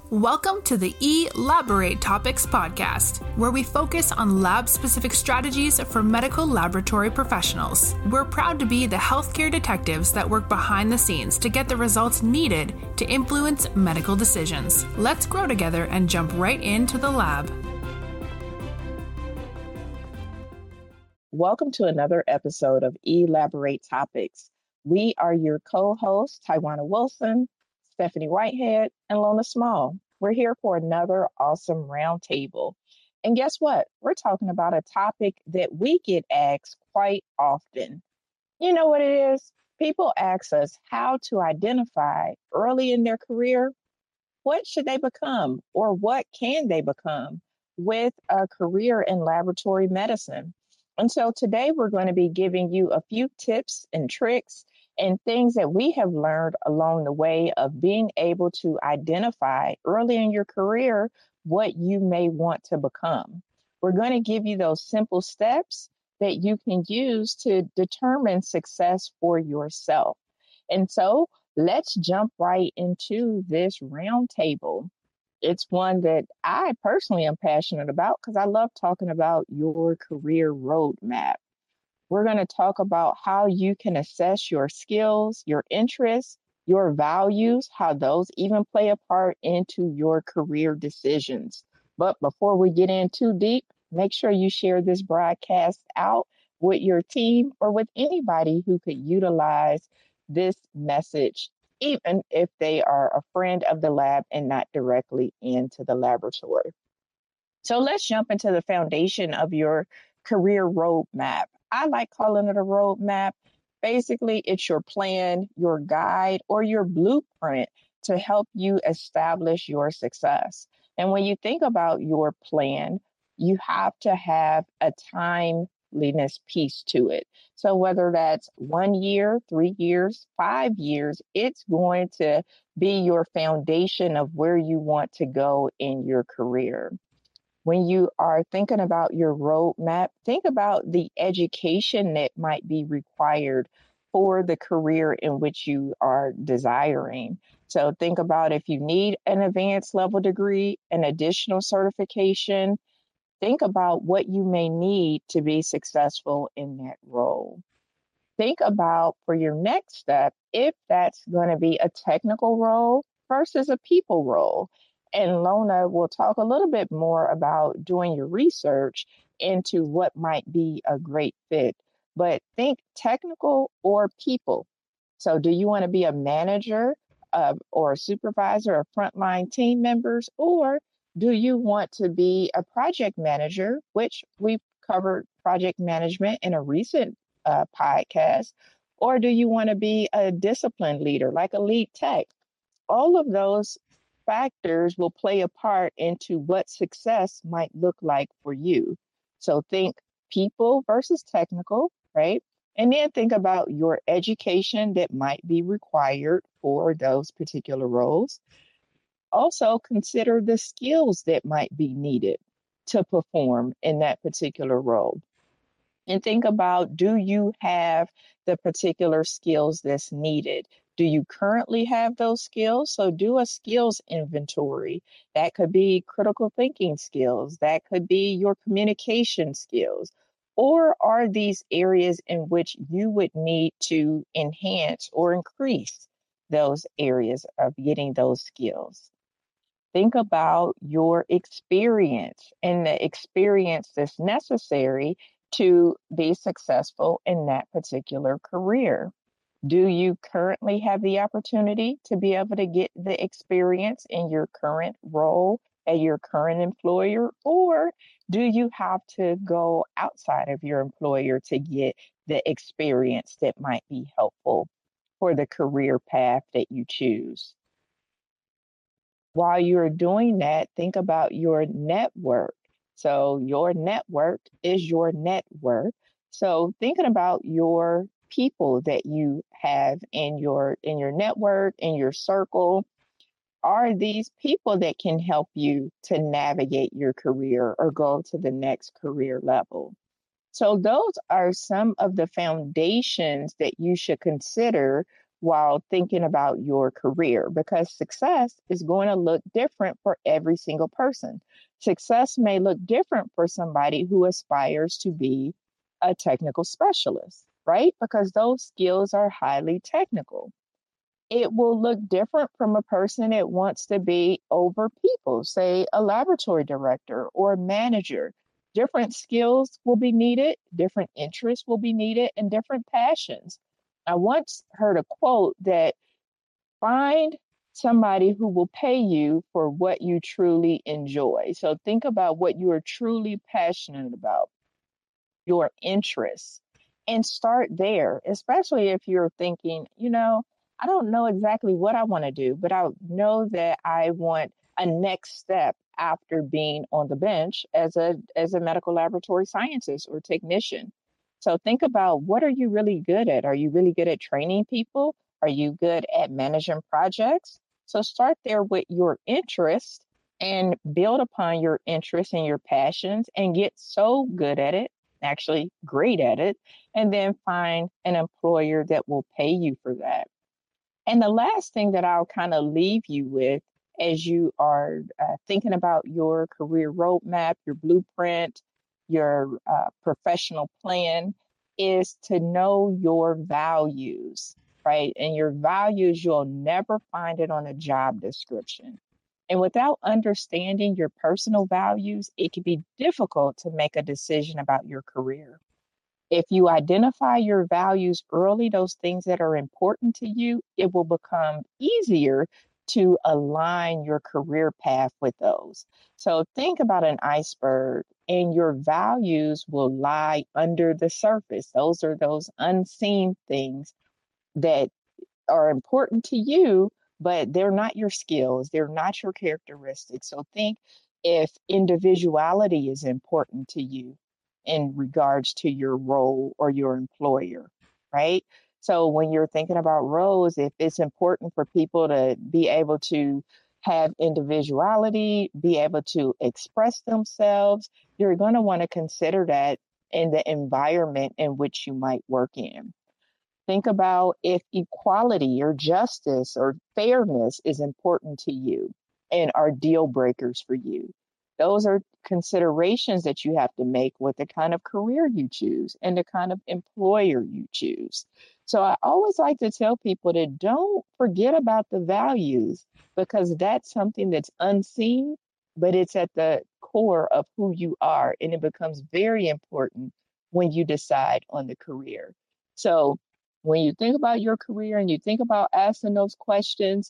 Welcome to the Elaborate Topics podcast, where we focus on lab-specific strategies for medical laboratory professionals. We're proud to be the healthcare detectives that work behind the scenes to get the results needed to influence medical decisions. Let's grow together and jump right into the lab. Welcome to another episode of Elaborate Topics. We are your co-hosts, Tywana Wilson, Stephanie Whitehead, and Lona Small. We're here for another awesome roundtable. And guess what? We're talking about a topic that we get asked quite often. You know what it is? People ask us how to identify early in their career what should they become or what can they become with a career in laboratory medicine. And so today we're going to be giving you a few tips and tricks and things that we have learned along the way of being able to identify early in your career what you may want to become. We're going to give you those simple steps that you can use to determine success for yourself. And so let's jump right into this roundtable. It's one that I personally am passionate about because I love talking about your career roadmap. We're going to talk about how you can assess your skills, your interests, your values, how those even play a part into your career decisions. But before we get in too deep, make sure you share this broadcast out with your team or with anybody who could utilize this message, even if they are a friend of the lab and not directly into the laboratory. So let's jump into the foundation of your career roadmap. I like calling it a roadmap. Basically, it's your plan, your guide, or your blueprint to help you establish your success. And when you think about your plan, you have to have a timeliness piece to it. So whether that's 1 year, 3 years, 5 years, it's going to be your foundation of where you want to go in your career. When you are thinking about your roadmap, think about the education that might be required for the career in which you are desiring. So think about if you need an advanced level degree, an additional certification, think about what you may need to be successful in that role. Think about for your next step, if that's going to be a technical role versus a people role. And Lona will talk a little bit more about doing your research into what might be a great fit. But think technical or people. So do you want to be a manager or a supervisor of frontline team members, or do you want to be a project manager, which we've covered project management in a recent podcast, or do you want to be a discipline leader like a lead tech? All of those factors will play a part into what success might look like for you. So think people versus technical, right? And then think about your education that might be required for those particular roles. Also consider the skills that might be needed to perform in that particular role. And think about, do you have the particular skills that's needed? Do you currently have those skills? So do a skills inventory. That could be critical thinking skills. That could be your communication skills. Or are these areas in which you would need to enhance or increase those areas of getting those skills? Think about your experience and the experience that's necessary to be successful in that particular career. Do you currently have the opportunity to be able to get the experience in your current role at your current employer, or do you have to go outside of your employer to get the experience that might be helpful for the career path that you choose? While you're doing that, think about your network. So your network is your net worth. So thinking about your people that you have in your network, in your circle, are these people that can help you to navigate your career or go to the next career level? So those are some of the foundations that you should consider while thinking about your career, because success is going to look different for every single person. Success may look different for somebody who aspires to be a technical specialist, right? Because those skills are highly technical. It will look different from a person that wants to be over people, say a laboratory director or a manager. Different skills will be needed, different interests will be needed, and different passions. I once heard a quote that find somebody who will pay you for what you truly enjoy. So think about what you are truly passionate about, your interests, and start there, especially if you're thinking, I don't know exactly what I want to do, but I know that I want a next step after being on the bench as a medical laboratory scientist or technician. So think about, what are you really good at? Are you really good at training people? Are you good at managing projects? So start there with your interest and build upon your interests and your passions and get so good at it, actually great at it, and then find an employer that will pay you for that. And the last thing that I'll kind of leave you with as you are thinking about your career roadmap, your blueprint, your professional plan is to know your values, right? And your values, you'll never find it on a job description. And without understanding your personal values, it can be difficult to make a decision about your career. If you identify your values early, those things that are important to you, it will become easier to align your career path with those. So think about an iceberg, and your values will lie under the surface. Those are those unseen things that are important to you, but they're not your skills, they're not your characteristics. So think if individuality is important to you in regards to your role or your employer, right? So when you're thinking about roles, if it's important for people to be able to have individuality, be able to express themselves, you're going to want to consider that in the environment in which you might work in. Think about if equality or justice or fairness is important to you and are deal breakers for you. Those are considerations that you have to make with the kind of career you choose and the kind of employer you choose. So I always like to tell people to don't forget about the values, because that's something that's unseen, but it's at the core of who you are. And it becomes very important when you decide on the career. So when you think about your career and you think about asking those questions,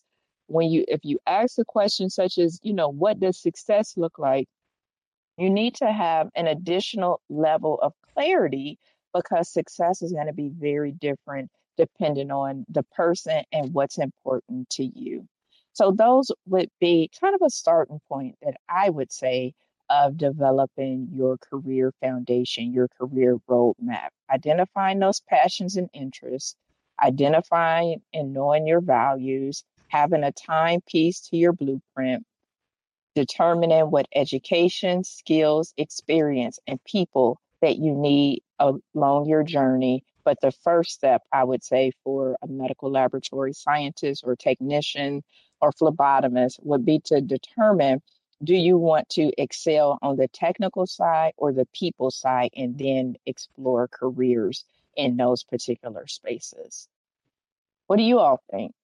if you ask a question such as, what does success look like? You need to have an additional level of clarity, because success is going to be very different depending on the person and what's important to you. So those would be kind of a starting point that I would say of developing your career foundation, your career roadmap, identifying those passions and interests, identifying and knowing your values, having a timepiece to your blueprint, determining what education, skills, experience, and people that you need along your journey. But the first step, I would say, for a medical laboratory scientist or technician or phlebotomist would be to determine, do you want to excel on the technical side or the people side, and then explore careers in those particular spaces. What do you all think?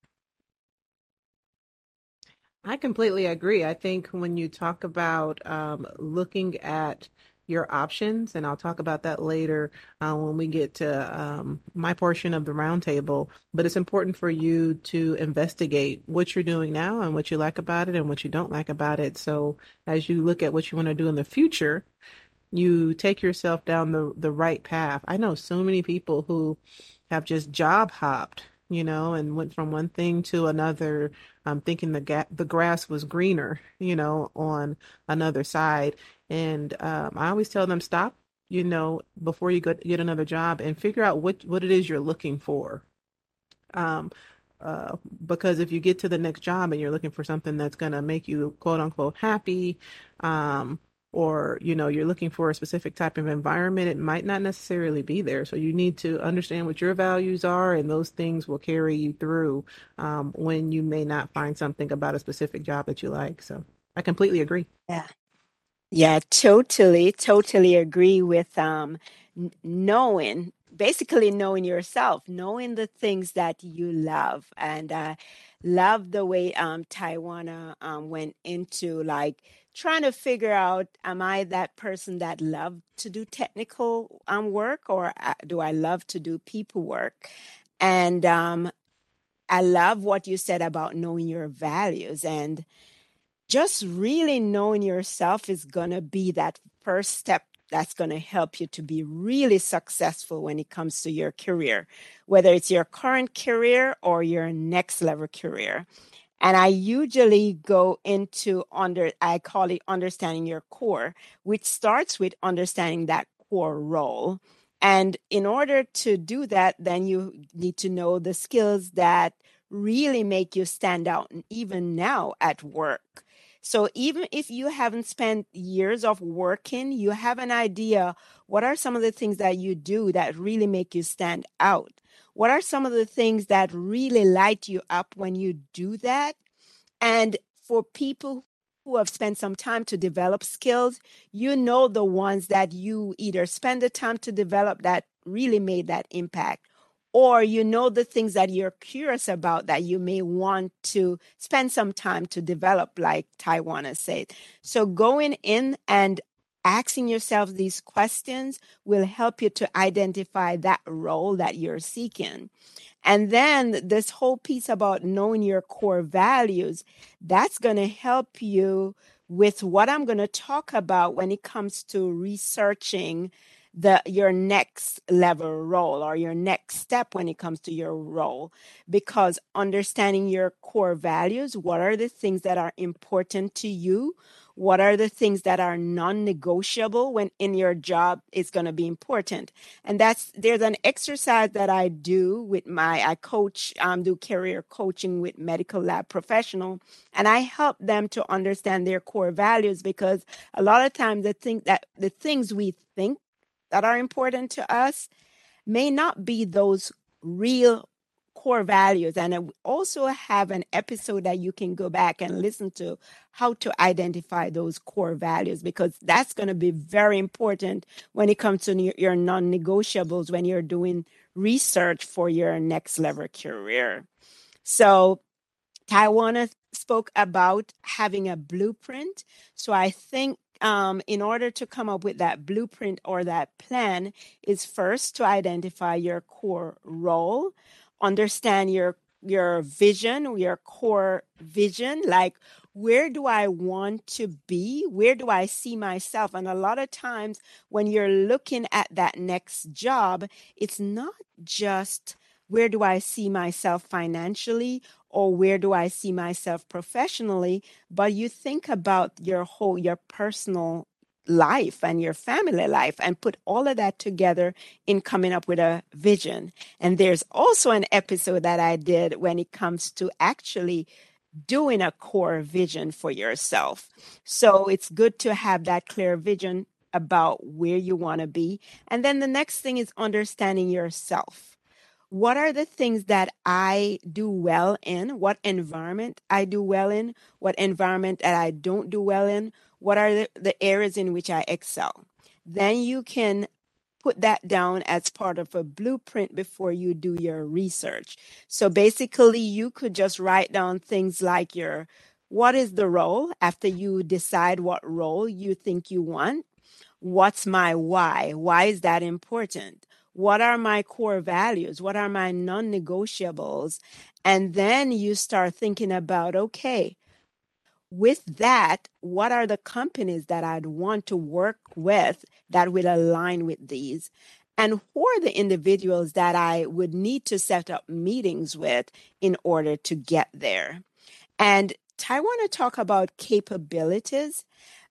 I completely agree. I think when you talk about looking at your options, and I'll talk about that later when we get to my portion of the roundtable, but it's important for you to investigate what you're doing now and what you like about it and what you don't like about it. So as you look at what you want to do in the future, you take yourself down the right path. I know so many people who have just job hopped, and went from one thing to another, thinking the grass was greener, on another side. And I always tell them, stop, before you get another job and figure out what it is you're looking for. Um, because if you get to the next job and you're looking for something that's going to make you quote unquote happy, or you're looking for a specific type of environment, it might not necessarily be there. So you need to understand what your values are, and those things will carry you through when you may not find something about a specific job that you like. So I completely agree. Yeah. Yeah, totally agree with knowing, basically knowing yourself, knowing the things that you love. And love the way Taiwana went into like trying to figure out, am I that person that love to do technical work, or do I love to do people work? And I love what you said about knowing your values, and just really knowing yourself is going to be that first step that's going to help you to be really successful when it comes to your career, whether it's your current career or your next level career. And I usually go into I call it understanding your core, which starts with understanding that core role. And in order to do that, then you need to know the skills that really make you stand out, even now at work. So even if you haven't spent years of working, you have an idea what are some of the things that you do that really make you stand out? What are some of the things that really light you up when you do that? And for people who have spent some time to develop skills, you know the ones that you either spend the time to develop that really made that impact, or you know the things that you're curious about that you may want to spend some time to develop, like Taiwana said. So going in and asking yourself these questions will help you to identify that role that you're seeking. And then this whole piece about knowing your core values, that's going to help you with what I'm going to talk about when it comes to researching your next level role or your next step when it comes to your role. Because understanding your core values, what are the things that are important to you? What are the things that are non-negotiable when in your job is going to be important? And there's an exercise that I do with I coach, do career coaching with medical lab professional, and I help them to understand their core values, because a lot of times the things we think that are important to us may not be those real core values. And I also have an episode that you can go back and listen to how to identify those core values, because that's going to be very important when it comes to your non-negotiables when you're doing research for your next level career. So Taiwana spoke about having a blueprint. So I think in order to come up with that blueprint or that plan is first to identify your core role, understand your vision, your core vision, like where do I want to be? Where do I see myself? And a lot of times when you're looking at that next job, it's not just where do I see myself financially or where do I see myself professionally, but you think about your personal life and your family life and put all of that together in coming up with a vision. And there's also an episode that I did when it comes to actually doing a core vision for yourself. So it's good to have that clear vision about where you want to be. And then the next thing is understanding yourself. What are the things that I do well in? What environment I do well in? What environment that I don't do well in? What are the areas in which I excel? Then you can put that down as part of a blueprint before you do your research. So basically, you could just write down things like what is the role after you decide what role you think you want? What's my why? Why is that important? What are my core values? What are my non-negotiables? And then you start thinking about, okay, with that, what are the companies that I'd want to work with that will align with these? And who are the individuals that I would need to set up meetings with in order to get there? And I want to talk about capabilities,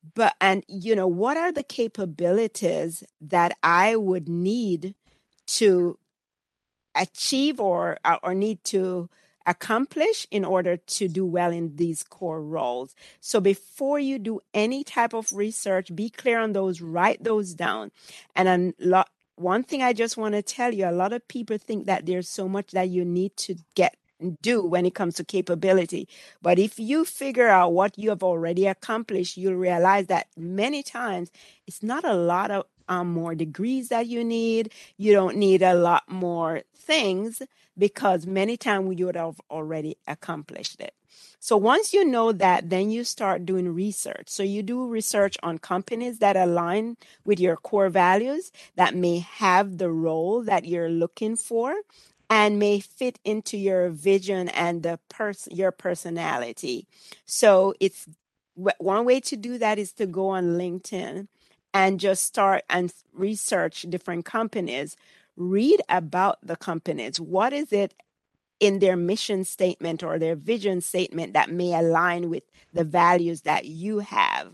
what are the capabilities that I would need to achieve or need to accomplish in order to do well in these core roles. So before you do any type of research, be clear on those, write those down. And one thing I just want to tell you, a lot of people think that there's so much that you need to do when it comes to capability. But if you figure out what you have already accomplished, you'll realize that many times it's not a lot of more degrees that you need. You don't need a lot more things because many times you would have already accomplished it. So once you know that, then you start doing research. So you do research on companies that align with your core values, that may have the role that you're looking for and may fit into your vision and your personality. So it's one way to do that is to go on LinkedIn and just start and research different companies. Read about the companies. What is it in their mission statement or their vision statement that may align with the values that you have?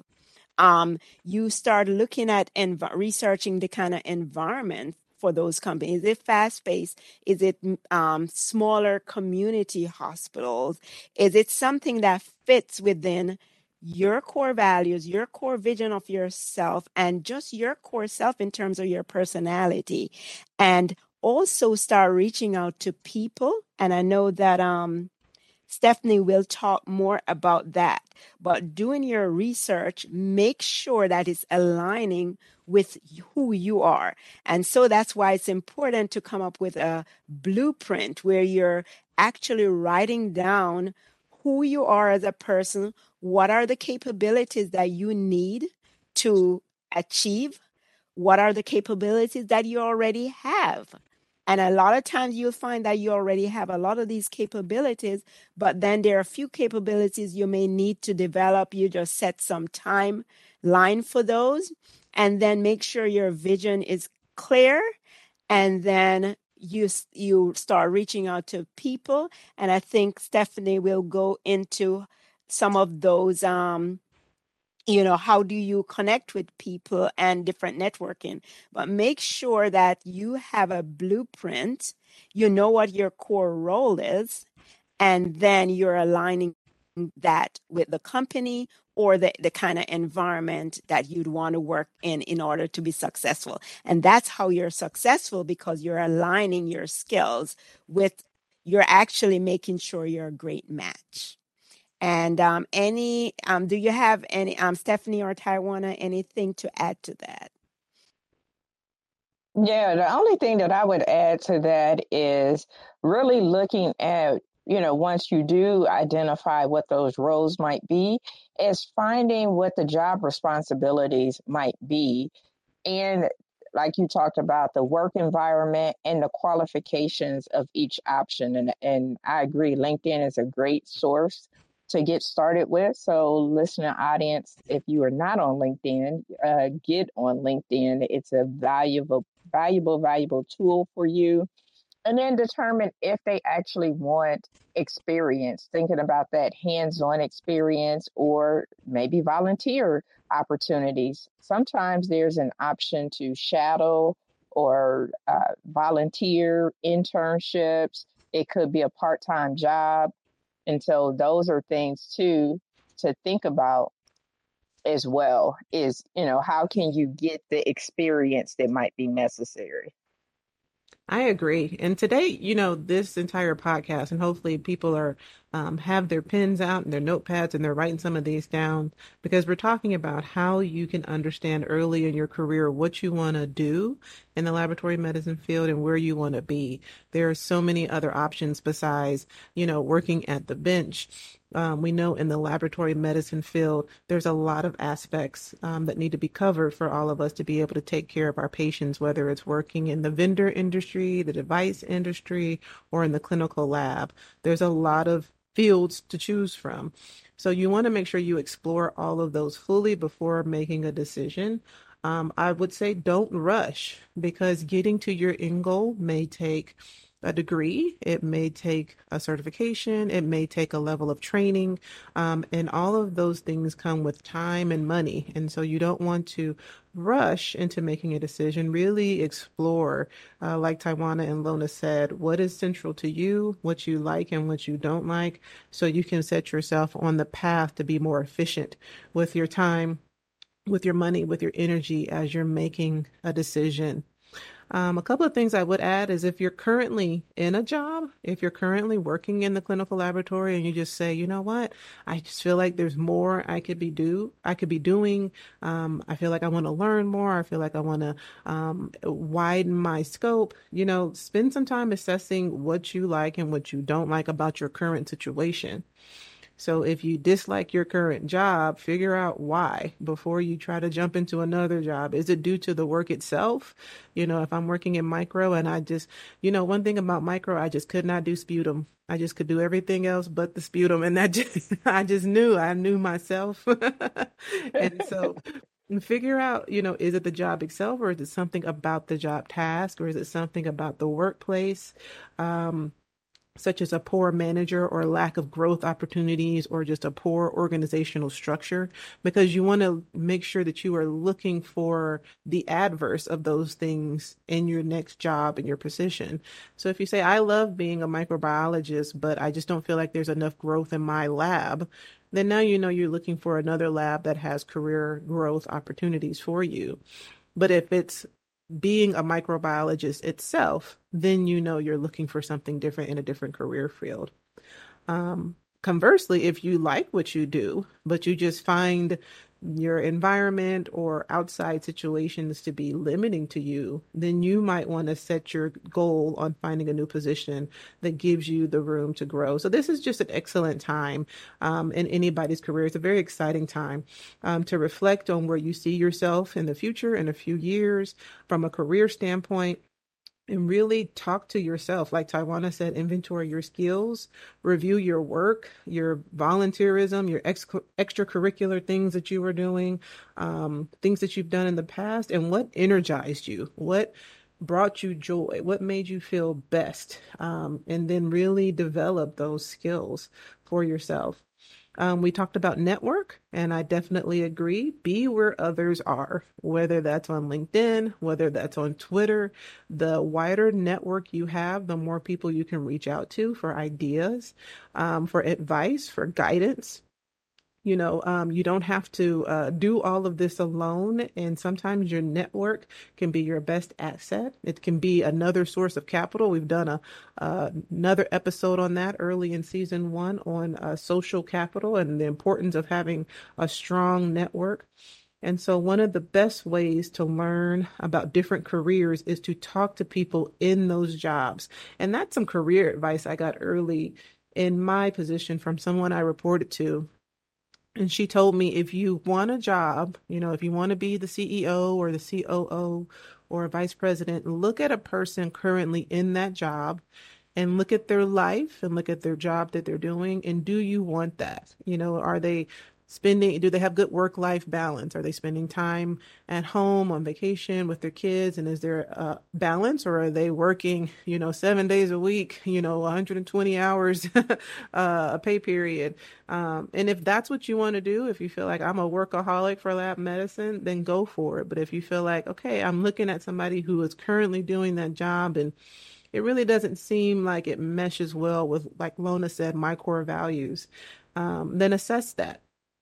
You start looking at researching the kind of environment for those companies. Is it fast-paced? Is it smaller community hospitals? Is it something that fits within your core values, your core vision of yourself, and just your core self in terms of your personality? And also start reaching out to people. And I know that Stephanie will talk more about that. But doing your research, make sure that it's aligning with who you are. And so that's why it's important to come up with a blueprint where you're actually writing down who you are as a person, what are the capabilities that you need to achieve, what are the capabilities that you already have. And a lot of times you'll find that you already have a lot of these capabilities, but then there are a few capabilities you may need to develop. You just set some timeline for those and then make sure your vision is clear. And then you start reaching out to people. And I think Stephanie will go into some of those how do you connect with people and different networking, but make sure that you have a blueprint, you know what your core role is, and then you're aligning that with the company or the kind of environment that you'd want to work in order to be successful. And that's how you're successful, because you're aligning your skills with, you're actually making sure you're a great match. And do you have any, Stephanie or Tawana, anything to add to that? Yeah, the only thing that I would add to that is really looking at, once you do identify what those roles might be, is finding what the job responsibilities might be. And like you talked about, the work environment and the qualifications of each option. And I agree, LinkedIn is a great source to get started with. So listener audience, if you are not on LinkedIn, get on LinkedIn. It's a valuable tool for you. And then determine if they actually want experience, thinking about that hands-on experience or maybe volunteer opportunities. Sometimes there's an option to shadow or volunteer internships. It could be a part-time job. And so those are things too to think about as well, is, how can you get the experience that might be necessary? I agree. And today, this entire podcast, and hopefully people are have their pens out and their notepads and they're writing some of these down, because we're talking about how you can understand early in your career what you want to do in the laboratory medicine field and where you want to be. There are so many other options besides, working at the bench. We know in the laboratory medicine field, there's a lot of aspects that need to be covered for all of us to be able to take care of our patients, whether it's working in the vendor industry, the device industry, or in the clinical lab. There's a lot of fields to choose from. So you want to make sure you explore all of those fully before making a decision. I would say don't rush, because getting to your end goal may take a degree, it may take a certification, it may take a level of training, and all of those things come with time and money. And so you don't want to rush into making a decision. Really explore, like Tawana and Lona said, what is central to you, what you like and what you don't like, so you can set yourself on the path to be more efficient with your time, with your money, with your energy as you're making a decision. A couple of things I would add is if you're currently in a job, if you're currently working in the clinical laboratory and you just say, you know what, I just feel like there's more I could be doing. I feel like I want to learn more. I feel like I want to widen my scope. Spend some time assessing what you like and what you don't like about your current situation. So if you dislike your current job, figure out why before you try to jump into another job. Is it due to the work itself? If I'm working in micro and I just, one thing about micro, I just could not do sputum. I just could do everything else but the sputum. And I knew myself. And so figure out, is it the job itself, or is it something about the job task, or is it something about the workplace? Such as a poor manager or lack of growth opportunities or just a poor organizational structure, because you want to make sure that you are looking for the adverse of those things in your next job and your position. So if you say, I love being a microbiologist, but I just don't feel like there's enough growth in my lab, then now you're looking for another lab that has career growth opportunities for you. But if it's being a microbiologist itself, then you're looking for something different in a different career field. Conversely, if you like what you do, but you just find your environment or outside situations to be limiting to you, then you might want to set your goal on finding a new position that gives you the room to grow. So this is just an excellent time in anybody's career. It's a very exciting time to reflect on where you see yourself in the future in a few years from a career standpoint. And really talk to yourself. Like Tawana said, inventory your skills, review your work, your volunteerism, your extracurricular things that you were doing, things that you've done in the past, and what energized you, what brought you joy, what made you feel best, and then really develop those skills for yourself. We talked about network, and I definitely agree. Be where others are, whether that's on LinkedIn, whether that's on Twitter. The wider network you have, the more people you can reach out to for ideas, for advice, for guidance. You don't have to do all of this alone. And sometimes your network can be your best asset. It can be another source of capital. We've done another episode on that early in season 1 on social capital and the importance of having a strong network. And so one of the best ways to learn about different careers is to talk to people in those jobs. And that's some career advice I got early in my position from someone I reported to. And she told me, if you want a job, if you want to be the CEO or the COO or a vice president, look at a person currently in that job and look at their life and look at their job that they're doing. And do you want that? Do they have good work-life balance? Are they spending time at home on vacation with their kids? And is there a balance, or are they working, 7 days a week, 120 hours, a pay period? And if that's what you want to do, if you feel like I'm a workaholic for lab medicine, then go for it. But if you feel like, okay, I'm looking at somebody who is currently doing that job and it really doesn't seem like it meshes well with, like Lona said, my core values, then assess that.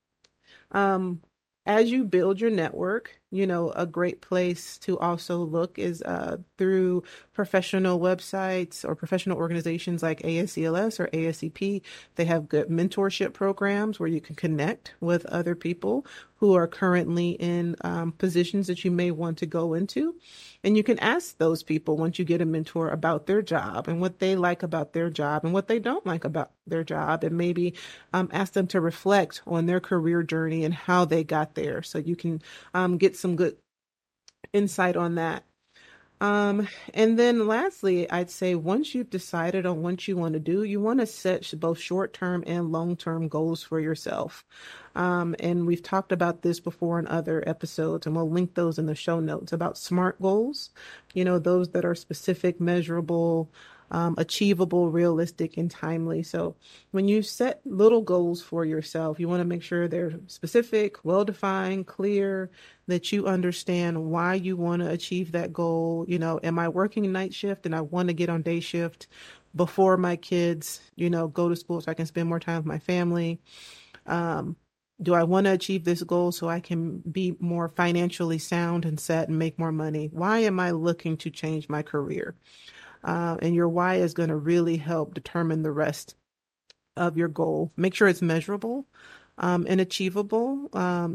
As you build your network, a great place to also look is through professional websites or professional organizations like ASCLS or ASCP. They have good mentorship programs where you can connect with other people who are currently in positions that you may want to go into. And you can ask those people, once you get a mentor, about their job and what they like about their job and what they don't like about their job, and maybe ask them to reflect on their career journey and how they got there, so you can get some good insight on that. And then lastly, I'd say once you've decided on what you want to do, you want to set both short-term and long-term goals for yourself. And we've talked about this before in other episodes, and we'll link those in the show notes about SMART goals, those that are specific, measurable, achievable, realistic, and timely. So when you set little goals for yourself, you want to make sure they're specific, well-defined, clear, that you understand why you want to achieve that goal. Am I working night shift and I want to get on day shift before my kids, go to school so I can spend more time with my family? Do I want to achieve this goal so I can be more financially sound and set and make more money? Why am I looking to change my career? And your why is going to really help determine the rest of your goal. Make sure it's measurable and achievable.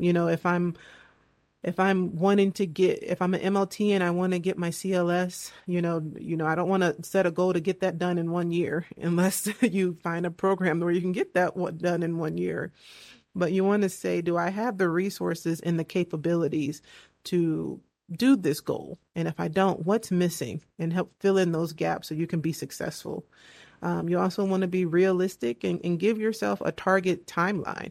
If I'm an MLT and I want to get my CLS, I don't want to set a goal to get that done in 1 year unless you find a program where you can get that done in 1 year. But you want to say, do I have the resources and the capabilities to do this goal? And if I don't, what's missing? And help fill in those gaps so you can be successful. You also want to be realistic and give yourself a target timeline.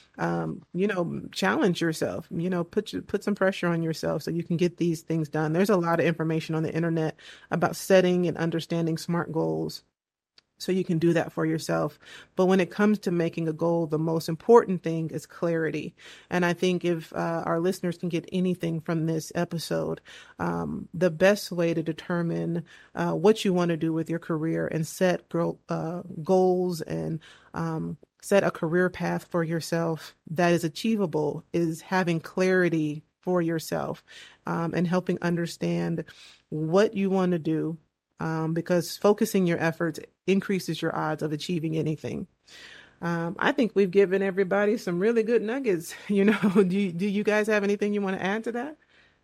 Challenge yourself, put some pressure on yourself so you can get these things done. There's a lot of information on the internet about setting and understanding SMART goals. So you can do that for yourself. But when it comes to making a goal, the most important thing is clarity. And I think if our listeners can get anything from this episode, the best way to determine what you want to do with your career and set goals and set a career path for yourself that is achievable is having clarity for yourself and helping understand what you want to do. Because focusing your efforts increases your odds of achieving anything. I think we've given everybody some really good nuggets. Do you guys have anything you want to add to that?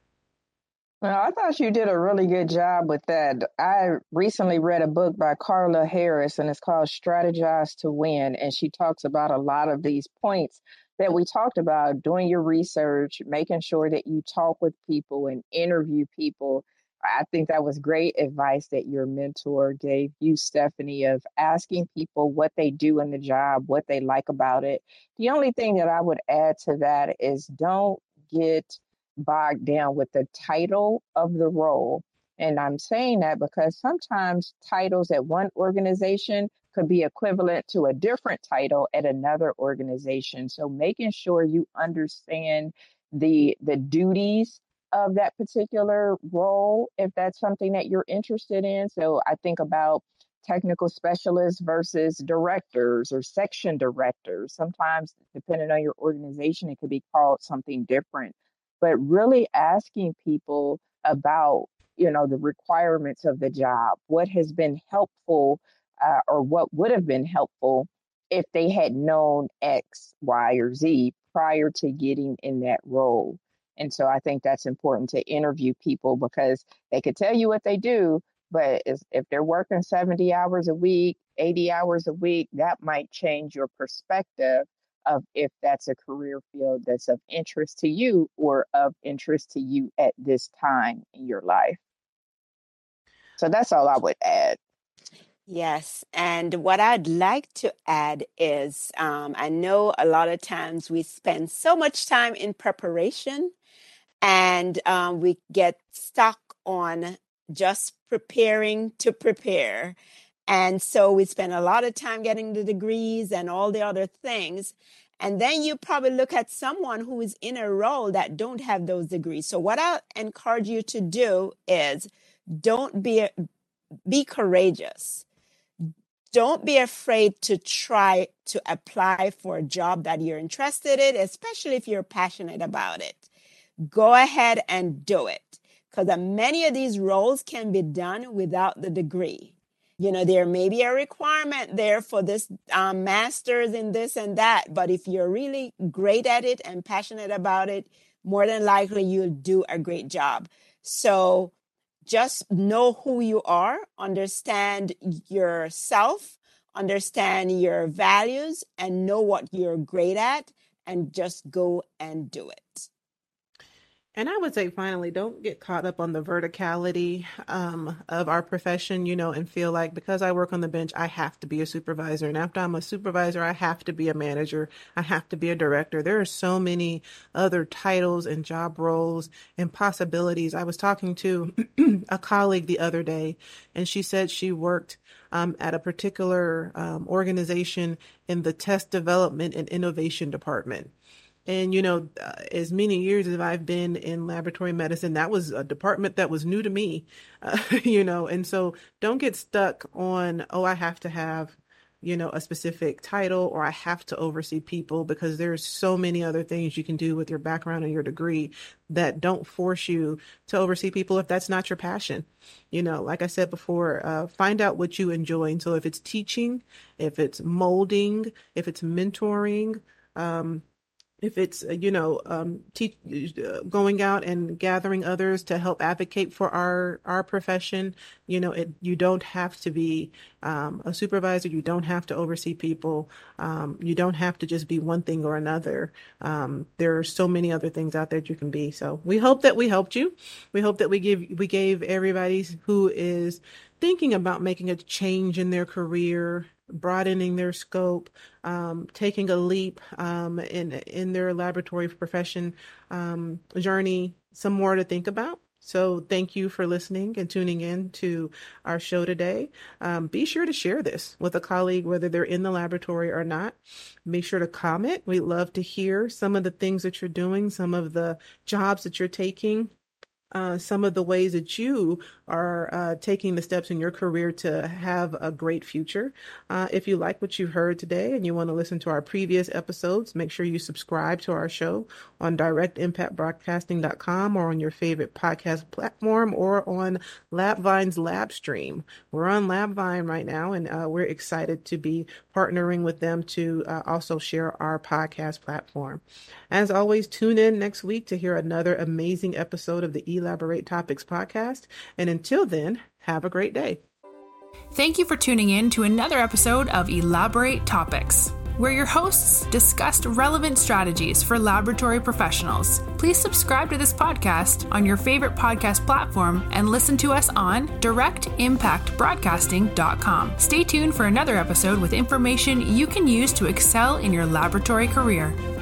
Well, I thought you did a really good job with that. I recently read a book by Carla Harris, and it's called Strategize to Win. And she talks about a lot of these points that we talked about: doing your research, making sure that you talk with people and interview people. I think that was great advice that your mentor gave you, Stephanie, of asking people what they do in the job, what they like about it. The only thing that I would add to that is don't get bogged down with the title of the role. And I'm saying that because sometimes titles at one organization could be equivalent to a different title at another organization. So making sure you understand the duties of that particular role, if that's something that you're interested in. So I think about technical specialists versus directors or section directors. Sometimes, depending on your organization, it could be called something different. But really asking people about, the requirements of the job, what has been helpful or what would have been helpful if they had known X, Y, or Z prior to getting in that role. And so I think that's important to interview people because they could tell you what they do, but if they're working 70 hours a week, 80 hours a week, that might change your perspective of if that's a career field that's of interest to you or of interest to you at this time in your life. So that's all I would add. Yes. And what I'd like to add is I know a lot of times we spend so much time in preparation and we get stuck on just preparing to prepare. And so we spend a lot of time getting the degrees and all the other things. And then you probably look at someone who is in a role that don't have those degrees. So what I encourage you to do is don't be courageous. Don't be afraid to try to apply for a job that you're interested in, especially if you're passionate about it. Go ahead and do it, because many of these roles can be done without the degree. There may be a requirement there for this master's in this and that, but if you're really great at it and passionate about it, more than likely you'll do a great job. So just know who you are, understand yourself, understand your values, and know what you're great at, and just go and do it. And I would say, finally, don't get caught up on the verticality of our profession, and feel like because I work on the bench, I have to be a supervisor. And after I'm a supervisor, I have to be a manager. I have to be a director. There are so many other titles and job roles and possibilities. I was talking to a colleague the other day, and she said she worked at a particular organization in the test development and innovation department. And, as many years as I've been in laboratory medicine, that was a department that was new to me, and so don't get stuck on, oh, I have to have, a specific title, or I have to oversee people, because there's so many other things you can do with your background and your degree that don't force you to oversee people if that's not your passion. Like I said before, find out what you enjoy. And so if it's teaching, if it's molding, if it's mentoring, if it's, going out and gathering others to help advocate for our profession, you don't have to be a supervisor. You don't have to oversee people. You don't have to just be one thing or another. There are so many other things out there that you can be. So we hope that we helped you. We hope that we gave everybody who is thinking about making a change in their career, broadening their scope, taking a leap in their laboratory profession journey, some more to think about. So thank you for listening and tuning in to our show today. Be sure to share this with a colleague, whether they're in the laboratory or not. Make sure to comment. We'd love to hear some of the things that you're doing, some of the jobs that you're taking, some of the ways that you are taking the steps in your career to have a great future. If you like what you heard today and you want to listen to our previous episodes, make sure you subscribe to our show on directimpactbroadcasting.com or on your favorite podcast platform or on LabVine's LabStream. We're on LabVine right now, and we're excited to be partnering with them to also share our podcast platform. As always, tune in next week to hear another amazing episode of the Elaborate Topics podcast. And until then, have a great day. Thank you for tuning in to another episode of Elaborate Topics, where your hosts discussed relevant strategies for laboratory professionals. Please subscribe to this podcast on your favorite podcast platform and listen to us on directimpactbroadcasting.com. Stay tuned for another episode with information you can use to excel in your laboratory career.